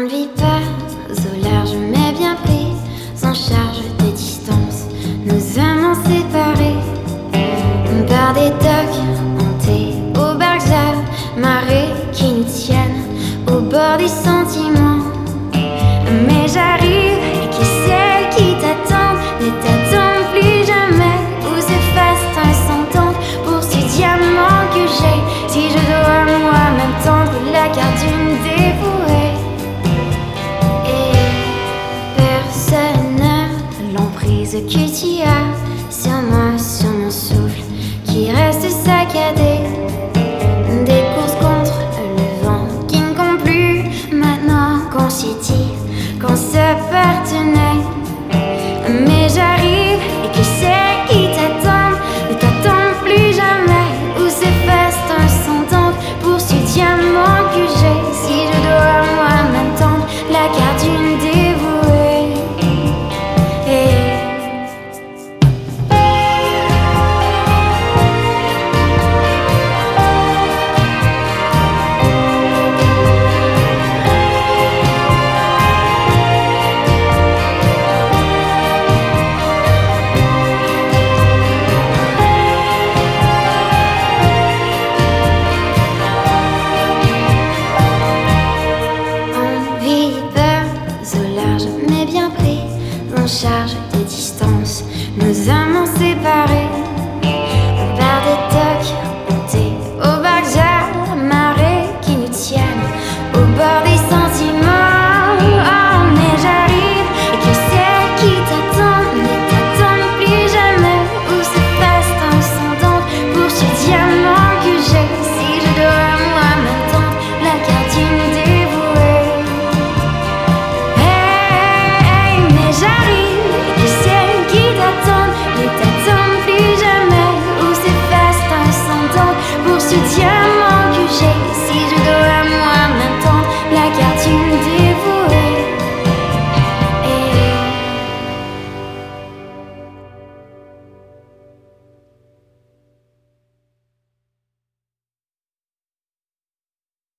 ne vit pas au large mais bien pris, en charge des distances, nous amants séparés par des docks hantés aux barques à marée qui nous tiennent au bord des sentiments. Mais j'arrive et que celles qui t'attendent ne t'attendent plus jamais, ou s'effacent un centendre pour ce diamant que j'ai. Si je dois moi-même tendre la carte d'une dévouée, et personne n'a l'emprise que tu as sur moi, sur mon souffle qui reste saccadé. Des courses contre le vent qui ne compte plus maintenant qu'on s'y dit qu'on s'appartenait. Mais j'arrive et que celles qui t'attendent ne t'attendent plus jamais, ou s'effacent un centendre pour ce diamant que j'ai. Si je dois moi-même tendre la carte d'une dévouée, on vit pas au large mais bien pris, en charge des distances, nos amants séparés par des docks hantés aux barques à marée qui nous tiennent au bord des sentiments.